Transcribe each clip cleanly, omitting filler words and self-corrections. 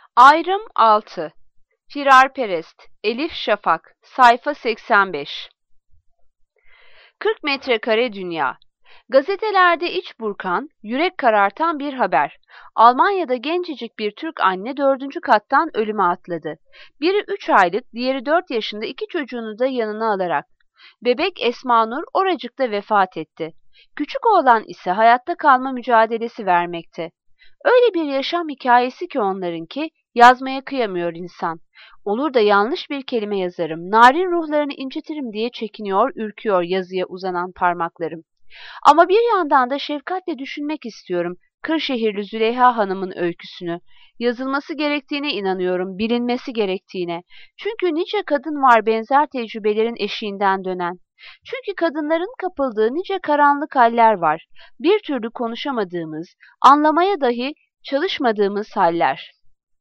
Ayrım 6. Firarperest, Elif Şafak, sayfa 85. 40 metrekare dünya. Gazetelerde iç burkan, yürek karartan bir haber. Almanya'da gencecik bir Türk anne 4. kattan ölüme atladı. Biri 3 aylık, diğeri 4 yaşında 2 çocuğunu da yanına alarak. Bebek Esma Nur oracıkta vefat etti. Küçük oğlan ise hayatta kalma mücadelesi vermekte. Öyle bir yaşam hikayesi ki onlarınki, yazmaya kıyamıyor insan. Olur da yanlış bir kelime yazarım, narin ruhlarını incitirim diye çekiniyor, ürküyor yazıya uzanan parmaklarım. Ama bir yandan da şefkatle düşünmek istiyorum Kırşehirli Züleyha Hanım'ın öyküsünü. Yazılması gerektiğine inanıyorum, bilinmesi gerektiğine. Çünkü nice kadın var benzer tecrübelerin eşiğinden dönen. Çünkü kadınların kapıldığı nice karanlık haller var. Bir türlü konuşamadığımız, anlamaya dahi çalışmadığımız haller.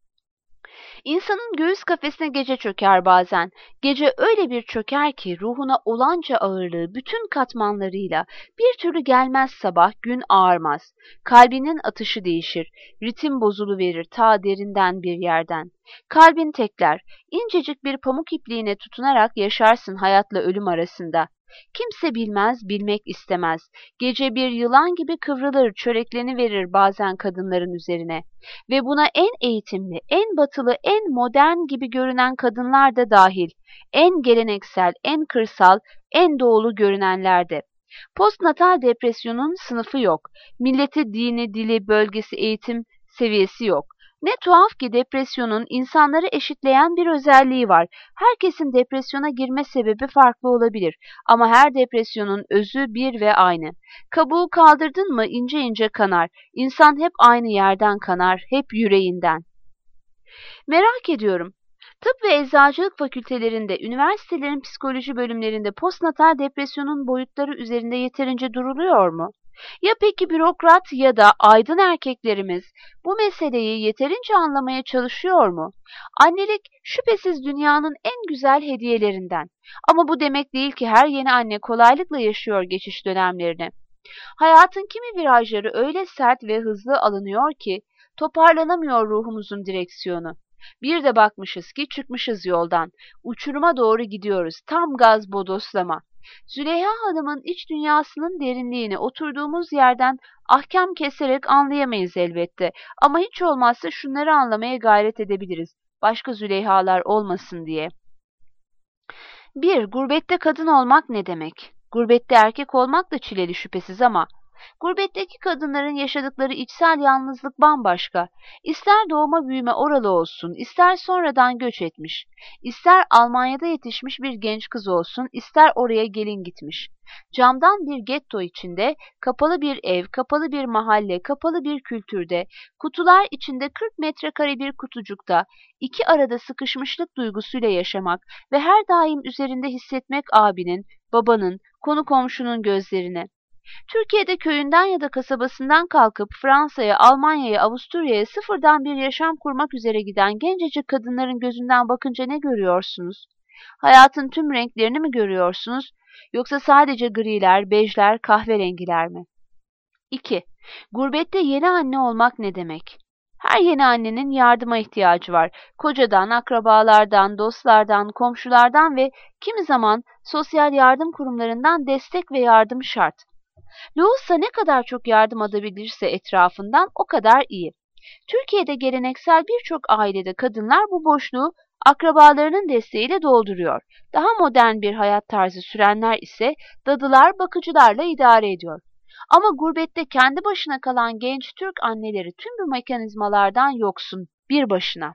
İnsanın göğüs kafesine gece çöker bazen. Gece öyle bir çöker ki ruhuna olanca ağırlığı bütün katmanlarıyla bir türlü gelmez sabah, gün ağarmaz. Kalbinin atışı değişir, ritim bozuluverir ta derinden bir yerden. Kalbin tekler, incecik bir pamuk ipliğine tutunarak yaşarsın hayatla ölüm arasında. Kimse bilmez, bilmek istemez. Gece bir yılan gibi kıvrılır, çörekleniverir bazen kadınların üzerine. Ve buna en eğitimli, en batılı, en modern gibi görünen kadınlar da dahil, en geleneksel, en kırsal, en doğulu görünenler de. Postnatal depresyonun sınıfı yok. Milleti, dini, dili, bölgesi, eğitim seviyesi yok. Ne tuhaf ki depresyonun insanları eşitleyen bir özelliği var. Herkesin depresyona girme sebebi farklı olabilir ama her depresyonun özü bir ve aynı. Kabuğu kaldırdın mı ince ince kanar. İnsan hep aynı yerden kanar, hep yüreğinden. Merak ediyorum. Tıp ve eczacılık fakültelerinde, üniversitelerin psikoloji bölümlerinde postnatal depresyonun boyutları üzerinde yeterince duruluyor mu? Ya peki bürokrat ya da aydın erkeklerimiz bu meseleyi yeterince anlamaya çalışıyor mu? Annelik şüphesiz dünyanın en güzel hediyelerinden. Ama bu demek değil ki her yeni anne kolaylıkla yaşıyor geçiş dönemlerini. Hayatın kimi virajları öyle sert ve hızlı alınıyor ki toparlanamıyor ruhumuzun direksiyonu. Bir de bakmışız ki çıkmışız yoldan. Uçuruma doğru gidiyoruz. Tam gaz bodoslama. Züleyha Hanım'ın iç dünyasının derinliğini oturduğumuz yerden ahkam keserek anlayamayız elbette. Ama hiç olmazsa şunları anlamaya gayret edebiliriz. Başka Züleyhalar olmasın diye. 1. Gurbette kadın olmak ne demek? Gurbette erkek olmak da çileli şüphesiz ama gurbetteki kadınların yaşadıkları içsel yalnızlık bambaşka. İster doğma büyüme oralı olsun, ister sonradan göç etmiş, ister Almanya'da yetişmiş bir genç kız olsun, ister oraya gelin gitmiş. Camdan bir getto içinde, kapalı bir ev, kapalı bir mahalle, kapalı bir kültürde, kutular içinde 40 metrekare bir kutucukta, iki arada sıkışmışlık duygusuyla yaşamak ve her daim üzerinde hissetmek abinin, babanın, konu komşunun gözlerini. Türkiye'de köyünden ya da kasabasından kalkıp Fransa'ya, Almanya'ya, Avusturya'ya sıfırdan bir yaşam kurmak üzere giden gencecik kadınların gözünden bakınca ne görüyorsunuz? Hayatın tüm renklerini mi görüyorsunuz? Yoksa sadece griler, bejler, kahverengiler mi? 2. Gurbette yeni anne olmak ne demek? Her yeni annenin yardıma ihtiyacı var. Kocadan, akrabalardan, dostlardan, komşulardan ve kimi zaman sosyal yardım kurumlarından destek ve yardım şart. Loğusa ne kadar çok yardım alabilirse etrafından o kadar iyi. Türkiye'de geleneksel birçok ailede kadınlar bu boşluğu akrabalarının desteğiyle dolduruyor. Daha modern bir hayat tarzı sürenler ise dadılar, bakıcılarla idare ediyor. Ama gurbette kendi başına kalan genç Türk anneleri tüm bu mekanizmalardan yoksun, bir başına.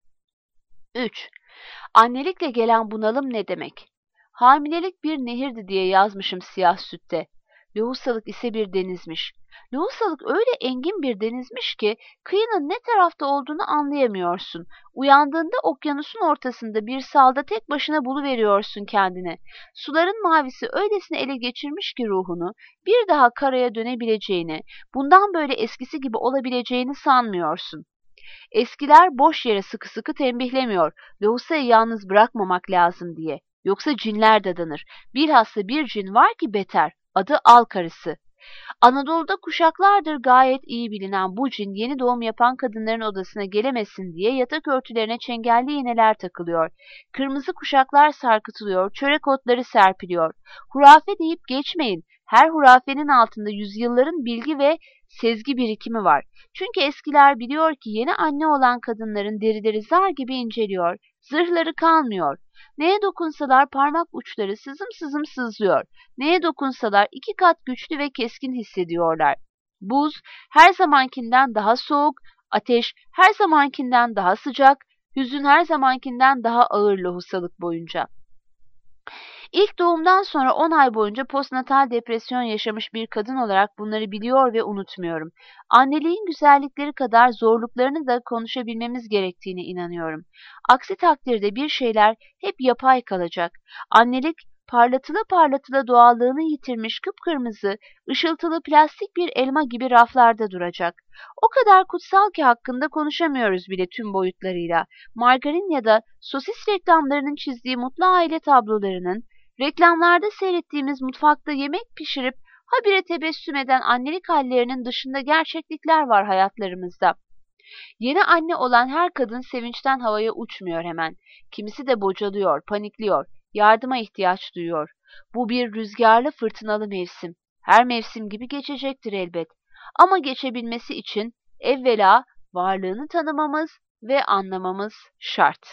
3. Annelikle gelen bunalım ne demek? Hamilelik bir nehirdi diye yazmışım siyah sütte. Lohusalık ise bir denizmiş. Lohusalık öyle engin bir denizmiş ki kıyının ne tarafta olduğunu anlayamıyorsun. Uyandığında okyanusun ortasında bir salda tek başına buluveriyorsun kendini. Suların mavisi öylesine ele geçirmiş ki ruhunu, bir daha karaya dönebileceğini, bundan böyle eskisi gibi olabileceğini sanmıyorsun. Eskiler boş yere sıkı sıkı tembihlemiyor, Lohusa'yı yalnız bırakmamak lazım diye. Yoksa cinler dadanır. Bilhassa bir cin var ki beter. Adı Al Karısı. Anadolu'da kuşaklardır gayet iyi bilinen bu cin yeni doğum yapan kadınların odasına gelemesin diye yatak örtülerine çengelli iğneler takılıyor. Kırmızı kuşaklar sarkıtılıyor, çörek otları serpiliyor. Hurafe deyip geçmeyin. Her hurafenin altında yüzyılların bilgi ve sezgi birikimi var. Çünkü eskiler biliyor ki yeni anne olan kadınların derileri zar gibi inceliyor, zırhları kalmıyor. Neye dokunsalar parmak uçları sızım sızım sızlıyor. Neye dokunsalar 2 kat güçlü ve keskin hissediyorlar. Buz her zamankinden daha soğuk, ateş her zamankinden daha sıcak, hüzün her zamankinden daha ağır lohusalık boyunca. İlk doğumdan sonra 10 ay boyunca postnatal depresyon yaşamış bir kadın olarak bunları biliyor ve unutmuyorum. Anneliğin güzellikleri kadar zorluklarını da konuşabilmemiz gerektiğine inanıyorum. Aksi takdirde bir şeyler hep yapay kalacak. Annelik parlatıla parlatıla doğallığını yitirmiş kıpkırmızı, ışıltılı plastik bir elma gibi raflarda duracak. O kadar kutsal ki hakkında konuşamıyoruz bile tüm boyutlarıyla. Margarin ya da sosis reklamlarının çizdiği mutlu aile tablolarının, reklamlarda seyrettiğimiz mutfakta yemek pişirip habire tebessüm eden annelik hallerinin dışında gerçeklikler var hayatlarımızda. Yeni anne olan her kadın sevinçten havaya uçmuyor hemen. Kimisi de bocalıyor, panikliyor, yardıma ihtiyaç duyuyor. Bu bir rüzgarlı fırtınalı mevsim. Her mevsim gibi geçecektir elbet. Ama geçebilmesi için evvela varlığını tanımamız ve anlamamız şart.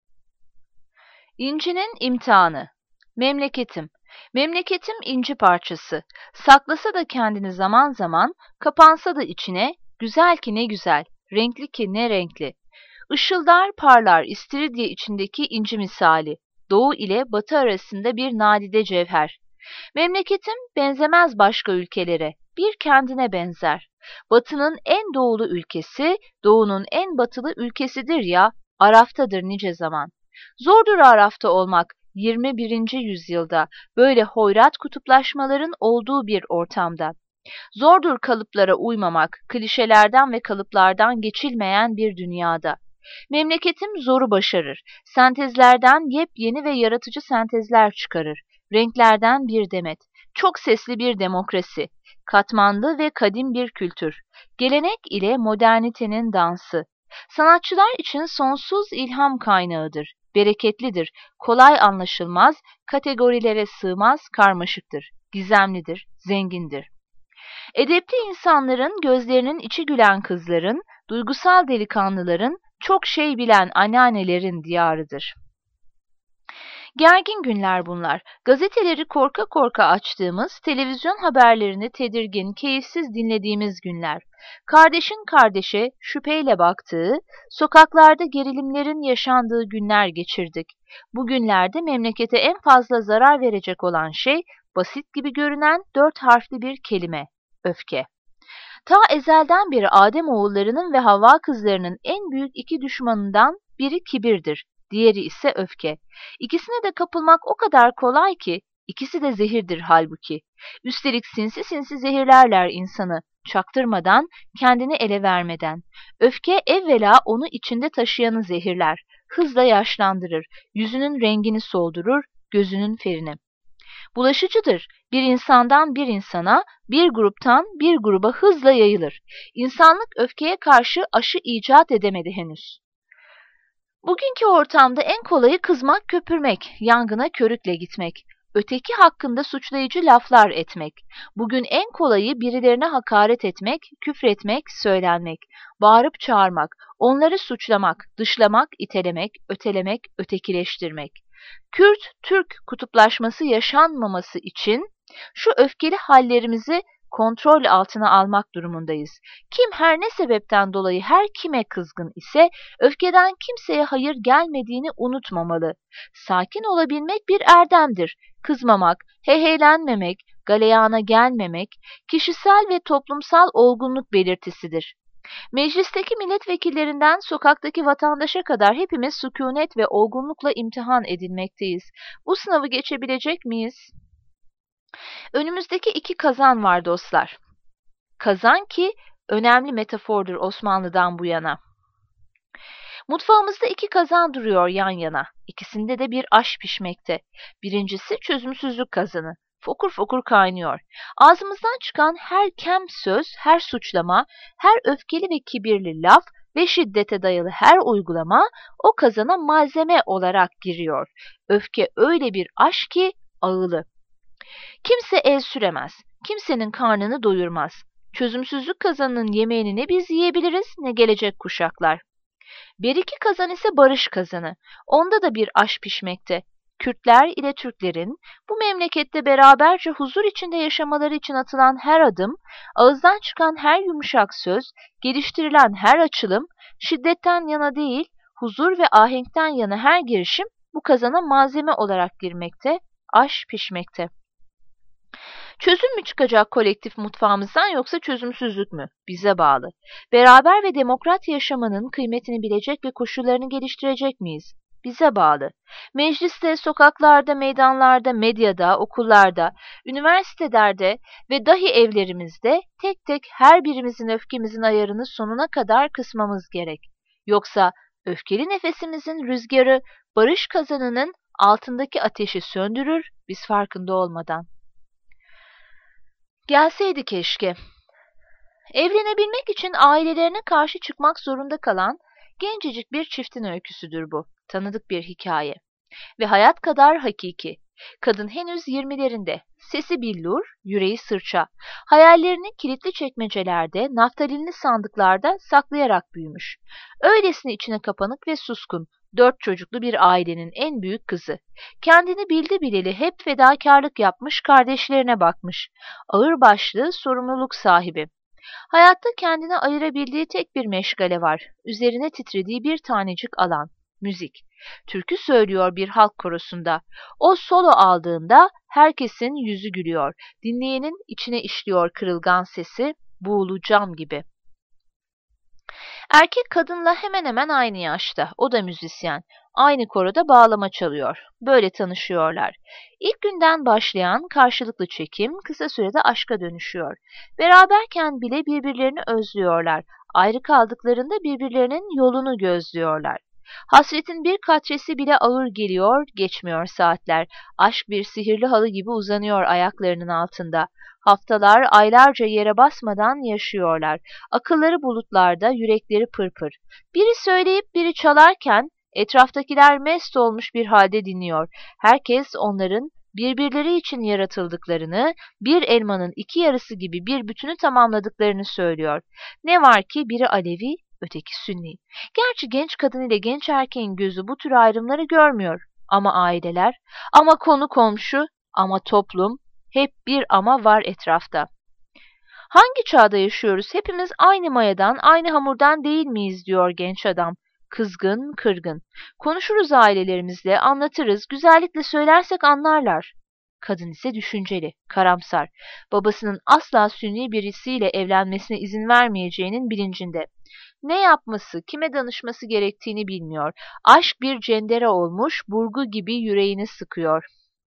İncinin imtihanı. Memleketim. Memleketim inci parçası. Saklasa da kendini zaman zaman, kapansa da içine, güzel ki ne güzel, renkli ki ne renkli. Işıldar parlar istiridye içindeki inci misali. Doğu ile batı arasında bir nadide cevher. Memleketim benzemez başka ülkelere, bir kendine benzer. Batının en doğulu ülkesi, doğunun en batılı ülkesidir ya, Araf'tadır nice zaman. Zordur Araf'ta olmak 21. yüzyılda, böyle hoyrat kutuplaşmaların olduğu bir ortamda. Zordur kalıplara uymamak, klişelerden ve kalıplardan geçilmeyen bir dünyada. Memleketim zoru başarır, sentezlerden yepyeni ve yaratıcı sentezler çıkarır, renklerden bir demet, çok sesli bir demokrasi, katmanlı ve kadim bir kültür, gelenek ile modernitenin dansı. Sanatçılar için sonsuz ilham kaynağıdır, bereketlidir, kolay anlaşılmaz, kategorilere sığmaz, karmaşıktır, gizemlidir, zengindir. Edepli insanların, gözlerinin içi gülen kızların, duygusal delikanlıların, çok şey bilen anneannelerin diyarıdır. Gergin günler bunlar. Gazeteleri korka korka açtığımız, televizyon haberlerini tedirgin, keyifsiz dinlediğimiz günler. Kardeşin kardeşe şüpheyle baktığı, sokaklarda gerilimlerin yaşandığı günler geçirdik. Bu günlerde memlekete en fazla zarar verecek olan şey, basit gibi görünen 4 harfli bir kelime, öfke. Ta ezelden beri Ademoğullarının ve Havva kızlarının en büyük 2 düşmanından biri kibirdir, diğeri ise öfke. İkisine de kapılmak o kadar kolay ki, ikisi de zehirdir halbuki. Üstelik sinsi sinsi zehirlerler insanı, çaktırmadan, kendini ele vermeden. Öfke evvela onu içinde taşıyanı zehirler, hızla yaşlandırır, yüzünün rengini soldurur, gözünün ferini. Bulaşıcıdır. Bir insandan bir insana, bir gruptan bir gruba hızla yayılır. İnsanlık öfkeye karşı aşı icat edemedi henüz. Bugünkü ortamda en kolayı kızmak, köpürmek, yangına körükle gitmek, öteki hakkında suçlayıcı laflar etmek. Bugün en kolayı birilerine hakaret etmek, küfretmek, söylenmek, bağırıp çağırmak, onları suçlamak, dışlamak, itelemek, ötelemek, ötekileştirmek. Kürt-Türk kutuplaşması yaşanmaması için şu öfkeli hallerimizi kontrol altına almak durumundayız. Kim her ne sebepten dolayı her kime kızgın ise öfkeden kimseye hayır gelmediğini unutmamalı. Sakin olabilmek bir erdemdir. Kızmamak, heyheylenmemek, galeyana gelmemek, kişisel ve toplumsal olgunluk belirtisidir. Meclisteki milletvekillerinden sokaktaki vatandaşa kadar hepimiz sükunet ve olgunlukla imtihan edilmekteyiz. Bu sınavı geçebilecek miyiz? Önümüzdeki 2 kazan var dostlar. Kazan ki önemli metafordur Osmanlı'dan bu yana. Mutfağımızda 2 kazan duruyor yan yana. İkisinde de bir aş pişmekte. Birincisi çözümsüzlük kazanı. fokur fokur kaynıyor. Ağzımızdan çıkan her kem söz, her suçlama, her öfkeli ve kibirli laf ve şiddete dayalı her uygulama o kazana malzeme olarak giriyor. Öfke öyle bir aş ki ağılı. Kimse el süremez, kimsenin karnını doyurmaz. Çözümsüzlük kazanının yemeğini ne biz yiyebiliriz ne gelecek kuşaklar. Beriki kazan ise barış kazanı. Onda da bir aş pişmekte. Kürtler ile Türklerin bu memlekette beraberce huzur içinde yaşamaları için atılan her adım, ağızdan çıkan her yumuşak söz, geliştirilen her açılım, şiddetten yana değil, huzur ve ahenkten yana her girişim bu kazana malzeme olarak girmekte, aş pişmekte. Çözüm mü çıkacak kolektif mutfağımızdan yoksa çözümsüzlük mü? Bize bağlı. Beraber ve demokrat yaşamanın kıymetini bilecek ve koşullarını geliştirecek miyiz? Bize bağlı. Mecliste, sokaklarda, meydanlarda, medyada, okullarda, üniversitelerde ve dahi evlerimizde tek tek her birimizin öfkemizin ayarını sonuna kadar kısmamız gerek. Yoksa öfkeli nefesimizin rüzgarı barış kazanının altındaki ateşi söndürür biz farkında olmadan. Gelseydi keşke. Evlenebilmek için ailelerine karşı çıkmak zorunda kalan gencecik bir çiftin öyküsüdür bu. Tanıdık bir hikaye. Ve hayat kadar hakiki. Kadın henüz 20'lerinde. Sesi billur, yüreği sırça. Hayallerini kilitli çekmecelerde, naftalinli sandıklarda saklayarak büyümüş. Öylesine içine kapanık ve suskun. 4 çocuklu bir ailenin en büyük kızı. Kendini bildi bileli hep fedakarlık yapmış, kardeşlerine bakmış. Ağırbaşlı, sorumluluk sahibi. Hayatta kendine ayırabildiği tek bir meşgale var. Üzerine titrediği bir tanecik alan. Müzik. Türkü söylüyor bir halk korosunda. O solo aldığında herkesin yüzü gülüyor. Dinleyenin içine işliyor kırılgan sesi, buğulu cam gibi. Erkek kadınla hemen hemen aynı yaşta. O da müzisyen. Aynı koroda bağlama çalıyor. Böyle tanışıyorlar. İlk günden başlayan karşılıklı çekim kısa sürede aşka dönüşüyor. Beraberken bile birbirlerini özlüyorlar. Ayrı kaldıklarında birbirlerinin yolunu gözlüyorlar. Hasretin bir katresi bile ağır geliyor, geçmiyor saatler. Aşk bir sihirli halı gibi uzanıyor ayaklarının altında. Haftalar, aylarca yere basmadan yaşıyorlar. Akılları bulutlarda, yürekleri pırpır. Biri söyleyip biri çalarken etraftakiler mest olmuş bir halde dinliyor. Herkes onların birbirleri için yaratıldıklarını, bir elmanın iki yarısı gibi bir bütünü tamamladıklarını söylüyor. Ne var ki biri Alevi, öteki Sünni. Gerçi genç kadın ile genç erkeğin gözü bu tür ayrımları görmüyor. Ama aileler, ama konu komşu, ama toplum, hep bir ama var etrafta. Hangi çağda yaşıyoruz? Hepimiz aynı mayadan, aynı hamurdan değil miyiz diyor genç adam. Kızgın, kırgın. Konuşuruz ailelerimizle, anlatırız, güzellikle söylersek anlarlar. Kadın ise düşünceli, karamsar. Babasının asla sünni birisiyle evlenmesine izin vermeyeceğinin bilincinde. Ne yapması, kime danışması gerektiğini bilmiyor. Aşk bir cendere olmuş, burgu gibi yüreğini sıkıyor.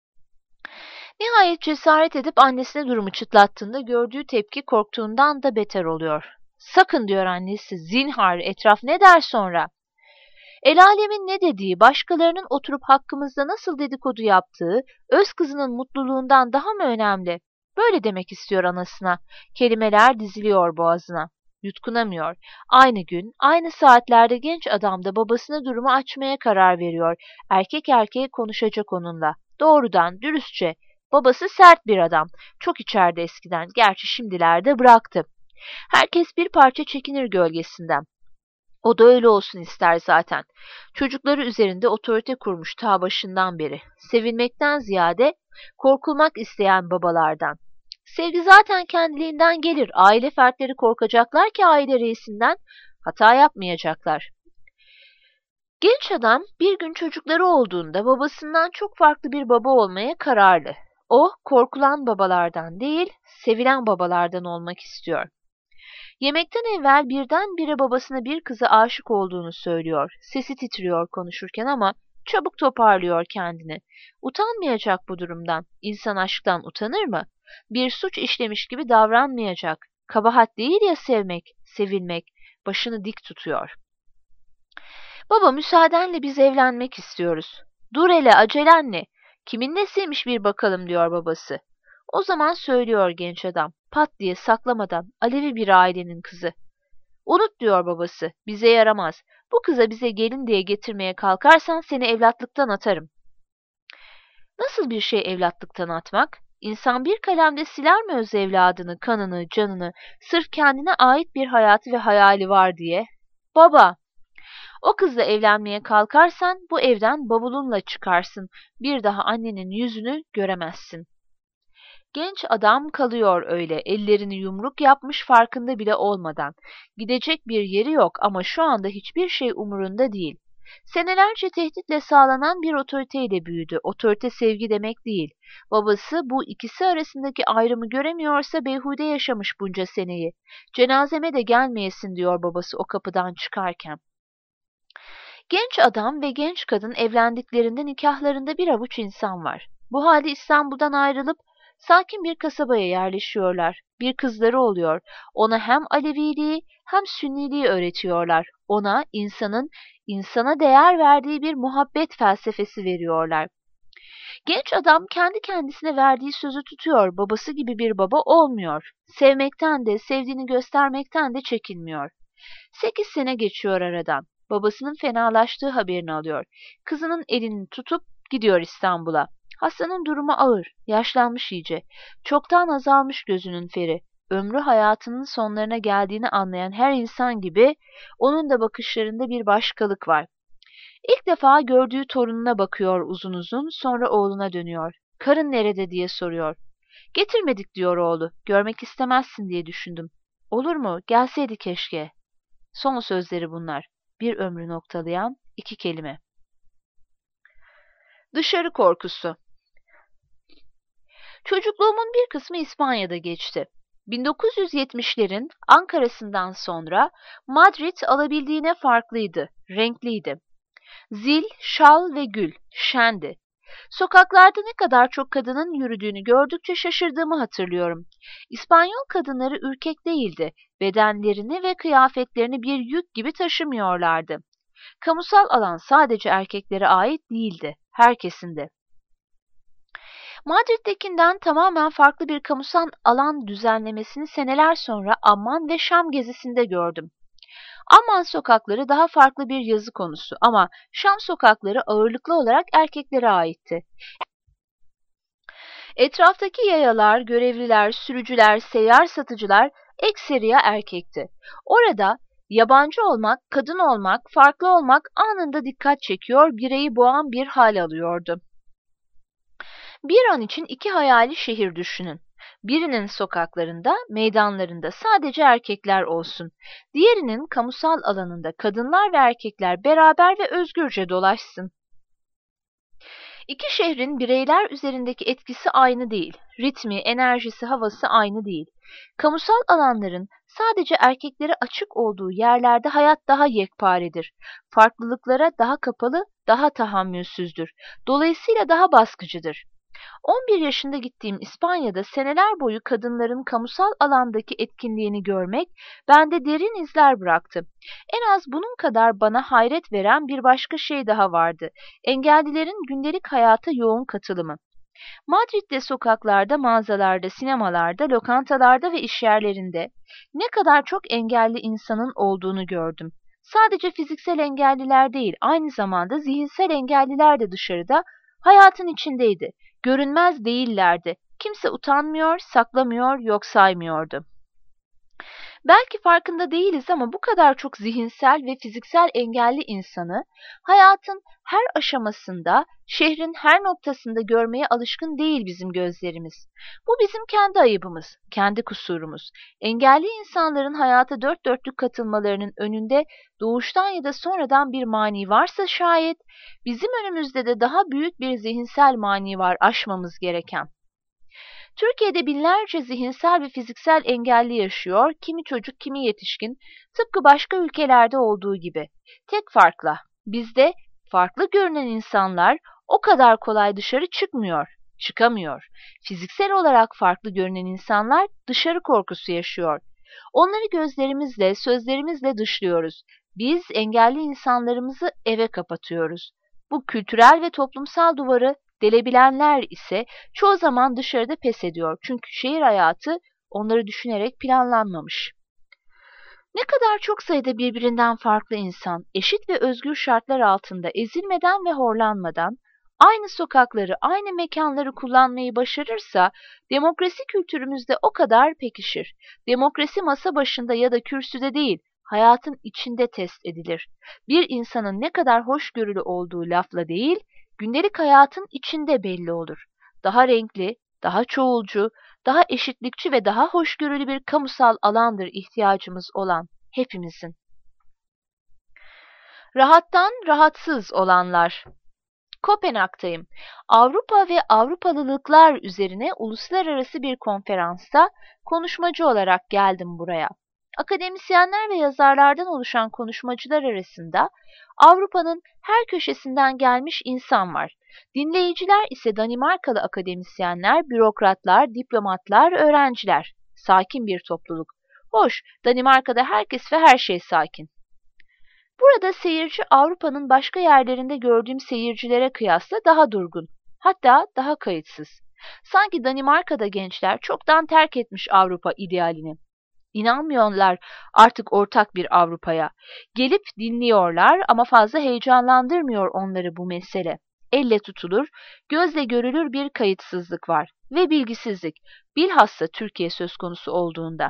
Nihayet cesaret edip annesine durumu çıtlattığında gördüğü tepki korktuğundan da beter oluyor. Sakın diyor annesi, zinhar, etraf ne der sonra? El alemin ne dediği, başkalarının oturup hakkımızda nasıl dedikodu yaptığı, öz kızının mutluluğundan daha mı önemli? Böyle demek istiyor anasına. Kelimeler diziliyor boğazına. Yutkunamıyor. Aynı gün, aynı saatlerde genç adam da babasına durumu açmaya karar veriyor. Erkek erkeğe konuşacak onunla. Doğrudan, dürüstçe. Babası sert bir adam. Çok içeride eskiden. Gerçi şimdilerde bıraktı. Herkes bir parça çekinir gölgesinden. O da öyle olsun ister zaten. Çocukları üzerinde otorite kurmuş ta başından beri. Sevilmekten ziyade korkulmak isteyen babalardan. Sevgi zaten kendiliğinden gelir. Aile fertleri korkacaklar ki aile reisinden hata yapmayacaklar. Genç adam bir gün çocukları olduğunda babasından çok farklı bir baba olmaya kararlı. O korkulan babalardan değil, sevilen babalardan olmak istiyor. Yemekten evvel birdenbire babasına bir kıza aşık olduğunu söylüyor. Sesi titriyor konuşurken ama çabuk toparlıyor kendini. Utanmayacak bu durumdan. İnsan aşktan utanır mı? Bir suç işlemiş gibi davranmayacak. Kabahat değil ya sevmek, sevilmek. Başını dik tutuyor. Baba müsaadenle biz evlenmek istiyoruz. Dur hele acelenle. Kimin nesiymiş bir bakalım diyor babası. O zaman söylüyor genç adam, pat diye saklamadan, Alevi bir ailenin kızı. Unut diyor babası, bize yaramaz. Bu kıza bize gelin diye getirmeye kalkarsan seni evlatlıktan atarım. Nasıl bir şey evlatlıktan atmak? İnsan bir kalemde siler mi öz evladını, kanını, canını, sırf kendine ait bir hayatı ve hayali var diye? Baba, o kızla evlenmeye kalkarsan bu evden bavulunla çıkarsın. Bir daha annenin yüzünü göremezsin. Genç adam kalıyor öyle, ellerini yumruk yapmış farkında bile olmadan. Gidecek bir yeri yok ama şu anda hiçbir şey umurunda değil. Senelerce tehditle sağlanan bir otoriteyle büyüdü. Otorite sevgi demek değil. Babası bu ikisi arasındaki ayrımı göremiyorsa beyhude yaşamış bunca seneyi. Cenazeme de gelmeyesin diyor babası o kapıdan çıkarken. Genç adam ve genç kadın evlendiklerinde nikahlarında bir avuç insan var. Bu halde İstanbul'dan ayrılıp sakin bir kasabaya yerleşiyorlar. Bir kızları oluyor. Ona hem Aleviliği hem Sünniliği öğretiyorlar. Ona insana değer verdiği bir muhabbet felsefesi veriyorlar. Genç adam kendi kendisine verdiği sözü tutuyor. Babası gibi bir baba olmuyor. Sevmekten de, sevdiğini göstermekten de çekinmiyor. 8 sene geçiyor aradan. Babasının fenalaştığı haberini alıyor. Kızının elini tutup gidiyor İstanbul'a. Hastanın durumu ağır, yaşlanmış iyice. Çoktan azalmış gözünün feri. Ömrü hayatının sonlarına geldiğini anlayan her insan gibi onun da bakışlarında bir başkalık var. İlk defa gördüğü torununa bakıyor uzun uzun, sonra oğluna dönüyor. Karın nerede diye soruyor. Getirmedik diyor oğlu. Görmek istemezsin diye düşündüm. Olur mu? Gelseydi keşke. Son sözleri bunlar. Bir ömrü noktalayan 2 kelime. Dışarı korkusu. Çocukluğumun bir kısmı İspanya'da geçti. 1970'lerin Ankara'sından sonra Madrid alabildiğine farklıydı, renkliydi. Zil, şal ve gül, şendi. Sokaklarda ne kadar çok kadının yürüdüğünü gördükçe şaşırdığımı hatırlıyorum. İspanyol kadınları ürkek değildi, bedenlerini ve kıyafetlerini bir yük gibi taşımıyorlardı. Kamusal alan sadece erkeklere ait değildi, herkesindi. Madrid'dekinden tamamen farklı bir kamusal alan düzenlemesini seneler sonra Amman ve Şam gezisinde gördüm. Amman sokakları daha farklı bir yazı konusu ama Şam sokakları ağırlıklı olarak erkeklere aitti. Etraftaki yayalar, görevliler, sürücüler, seyyar satıcılar ekseriya erkekti. Orada yabancı olmak, kadın olmak, farklı olmak anında dikkat çekiyor, bireyi boğan bir hal alıyordu. Bir an için 2 hayali şehir düşünün. Birinin sokaklarında, meydanlarında sadece erkekler olsun. Diğerinin kamusal alanında kadınlar ve erkekler beraber ve özgürce dolaşsın. 2 şehrin bireyler üzerindeki etkisi aynı değil. Ritmi, enerjisi, havası aynı değil. Kamusal alanların sadece erkeklere açık olduğu yerlerde hayat daha yekparedir. Farklılıklara daha kapalı, daha tahammülsüzdür. Dolayısıyla daha baskıcıdır. 11 yaşında gittiğim İspanya'da seneler boyu kadınların kamusal alandaki etkinliğini görmek bende derin izler bıraktı. En az bunun kadar bana hayret veren bir başka şey daha vardı. Engellilerin gündelik hayata yoğun katılımı. Madrid'de sokaklarda, mağazalarda, sinemalarda, lokantalarda ve işyerlerinde ne kadar çok engelli insanın olduğunu gördüm. Sadece fiziksel engelliler değil, aynı zamanda zihinsel engelliler de dışarıda, hayatın içindeydi. Görünmez değillerdi. Kimse utanmıyor, saklamıyor, yok saymıyordu. Belki farkında değiliz ama bu kadar çok zihinsel ve fiziksel engelli insanı hayatın her aşamasında, şehrin her noktasında görmeye alışkın değil bizim gözlerimiz. Bu bizim kendi ayıbımız, kendi kusurumuz. Engelli insanların hayata dört dörtlük katılmalarının önünde doğuştan ya da sonradan bir mani varsa şayet, bizim önümüzde de daha büyük bir zihinsel mani var aşmamız gereken. Türkiye'de binlerce zihinsel ve fiziksel engelli yaşıyor, kimi çocuk, kimi yetişkin, tıpkı başka ülkelerde olduğu gibi. Tek farkla, bizde farklı görünen insanlar o kadar kolay dışarı çıkamıyor. Fiziksel olarak farklı görünen insanlar dışarı korkusu yaşıyor. Onları gözlerimizle, sözlerimizle dışlıyoruz. Biz engelli insanlarımızı eve kapatıyoruz. Bu kültürel ve toplumsal duvarı Delebilenler ise çoğu zaman dışarıda pes ediyor. Çünkü şehir hayatı onları düşünerek planlanmamış. Ne kadar çok sayıda birbirinden farklı insan, eşit ve özgür şartlar altında ezilmeden ve horlanmadan, aynı sokakları, aynı mekanları kullanmayı başarırsa, demokrasi kültürümüzde o kadar pekişir. Demokrasi masa başında ya da kürsüde değil, hayatın içinde test edilir. Bir insanın ne kadar hoşgörülü olduğu lafla değil, gündelik hayatın içinde belli olur. Daha renkli, daha çoğulcu, daha eşitlikçi ve daha hoşgörülü bir kamusal alandır ihtiyacımız olan hepimizin. Rahattan rahatsız olanlar. Kopenhag'tayım. Avrupa ve Avrupalılıklar üzerine uluslararası bir konferansta konuşmacı olarak geldim buraya. Akademisyenler ve yazarlardan oluşan konuşmacılar arasında Avrupa'nın her köşesinden gelmiş insan var. Dinleyiciler ise Danimarkalı akademisyenler, bürokratlar, diplomatlar, öğrenciler. Sakin bir topluluk. Hoş, Danimarka'da herkes ve her şey sakin. Burada seyirci Avrupa'nın başka yerlerinde gördüğüm seyircilere kıyasla daha durgun, hatta daha kayıtsız. Sanki Danimarka'da gençler çoktan terk etmiş Avrupa idealini. İnanmıyorlar artık ortak bir Avrupa'ya. Gelip dinliyorlar ama fazla heyecanlandırmıyor onları bu mesele. Elle tutulur, gözle görülür bir kayıtsızlık var ve bilgisizlik, bilhassa Türkiye söz konusu olduğunda.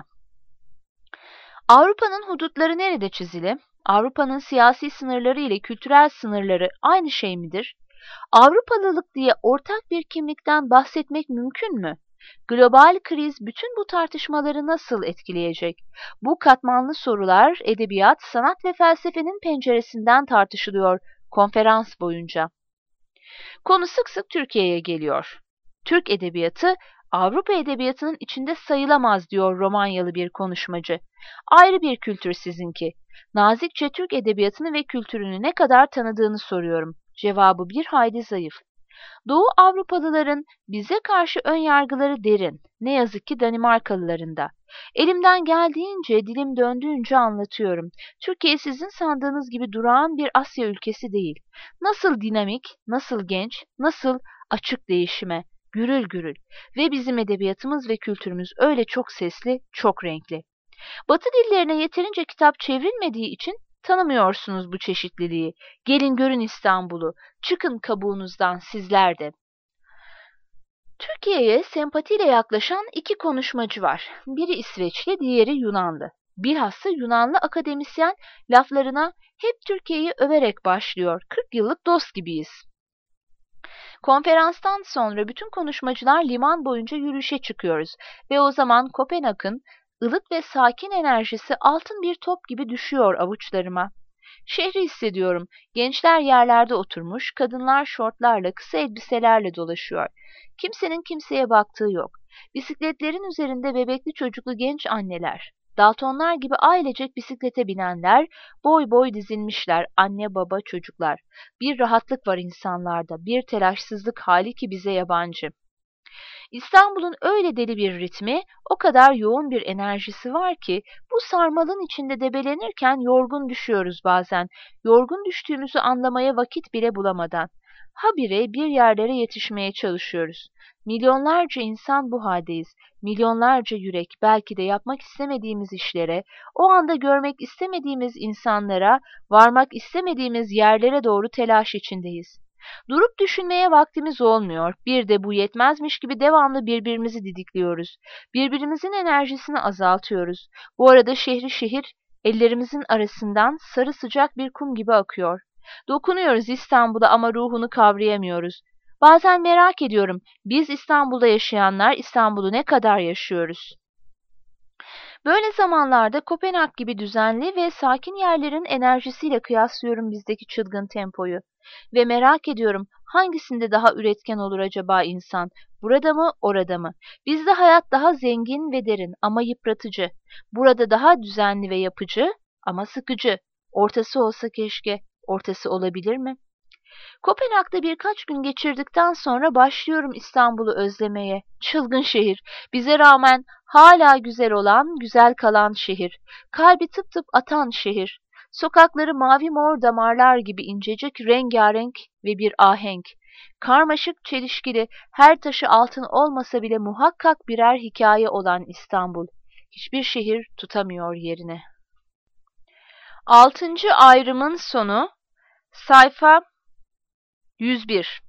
Avrupa'nın hudutları nerede çizili? Avrupa'nın siyasi sınırları ile kültürel sınırları aynı şey midir? Avrupalılık diye ortak bir kimlikten bahsetmek mümkün mü? Global kriz bütün bu tartışmaları nasıl etkileyecek? Bu katmanlı sorular edebiyat, sanat ve felsefenin penceresinden tartışılıyor konferans boyunca. Konu sık sık Türkiye'ye geliyor. Türk edebiyatı Avrupa edebiyatının içinde sayılamaz diyor Romanyalı bir konuşmacı. Ayrı bir kültür sizinki. Nazikçe Türk edebiyatını ve kültürünü ne kadar tanıdığını soruyorum. Cevabı bir hayli zayıf. Doğu Avrupalıların bize karşı ön yargıları derin. Ne yazık ki Danimarkalıların da. Elimden geldiğince, dilim döndüğünce anlatıyorum. Türkiye sizin sandığınız gibi durağan bir Asya ülkesi değil. Nasıl dinamik, nasıl genç, nasıl açık değişime, gürül gürül. Ve bizim edebiyatımız ve kültürümüz öyle çok sesli, çok renkli. Batı dillerine yeterince kitap çevrilmediği için tanımıyorsunuz bu çeşitliliği. Gelin görün İstanbul'u, çıkın kabuğunuzdan sizler de. Türkiye'ye sempatiyle yaklaşan iki konuşmacı var. Biri İsveçli, diğeri Yunanlı. Bilhassa Yunanlı akademisyen laflarına hep Türkiye'yi överek başlıyor. 40 yıllık dost gibiyiz. Konferanstan sonra bütün konuşmacılar liman boyunca yürüyüşe çıkıyoruz ve o zaman Kopenhag'ın ılık ve sakin enerjisi altın bir top gibi düşüyor avuçlarıma. Şehri hissediyorum. Gençler yerlerde oturmuş, kadınlar şortlarla, kısa elbiselerle dolaşıyor. Kimsenin kimseye baktığı yok. Bisikletlerin üzerinde bebekli çocuklu genç anneler. Daltonlar gibi ailecek bisiklete binenler, boy boy dizilmişler, anne baba çocuklar. Bir rahatlık var insanlarda, bir telaşsızlık hali ki bize yabancı. İstanbul'un öyle deli bir ritmi, o kadar yoğun bir enerjisi var ki bu sarmalın içinde debelenirken yorgun düşüyoruz bazen. Yorgun düştüğümüzü anlamaya vakit bile bulamadan. Habire bir yerlere yetişmeye çalışıyoruz. Milyonlarca insan bu haldeyiz. Milyonlarca yürek belki de yapmak istemediğimiz işlere, o anda görmek istemediğimiz insanlara, varmak istemediğimiz yerlere doğru telaş içindeyiz. Durup düşünmeye vaktimiz olmuyor. Bir de bu yetmezmiş gibi devamlı birbirimizi didikliyoruz. Birbirimizin enerjisini azaltıyoruz. Bu arada şehri şehir ellerimizin arasından sarı sıcak bir kum gibi akıyor. Dokunuyoruz İstanbul'a ama ruhunu kavrayamıyoruz. Bazen merak ediyorum, biz İstanbul'da yaşayanlar İstanbul'u ne kadar yaşıyoruz? Böyle zamanlarda Kopenhag gibi düzenli ve sakin yerlerin enerjisiyle kıyaslıyorum bizdeki çılgın tempoyu. Ve merak ediyorum hangisinde daha üretken olur acaba insan? Burada mı, orada mı? Bizde hayat daha zengin ve derin ama yıpratıcı. Burada daha düzenli ve yapıcı ama sıkıcı. Ortası olsa keşke. Ortası olabilir mi? Kopenhag'da birkaç gün geçirdikten sonra başlıyorum İstanbul'u özlemeye. Çılgın şehir. Bize rağmen hala güzel olan, güzel kalan şehir. Kalbi tıp tıp atan şehir. Sokakları mavi mor damarlar gibi incecik rengarenk ve bir ahenk. Karmaşık, çelişkili, her taşı altın olmasa bile muhakkak birer hikaye olan İstanbul. Hiçbir şehir tutamıyor yerine. 6. ayrımın sonu, sayfa 101.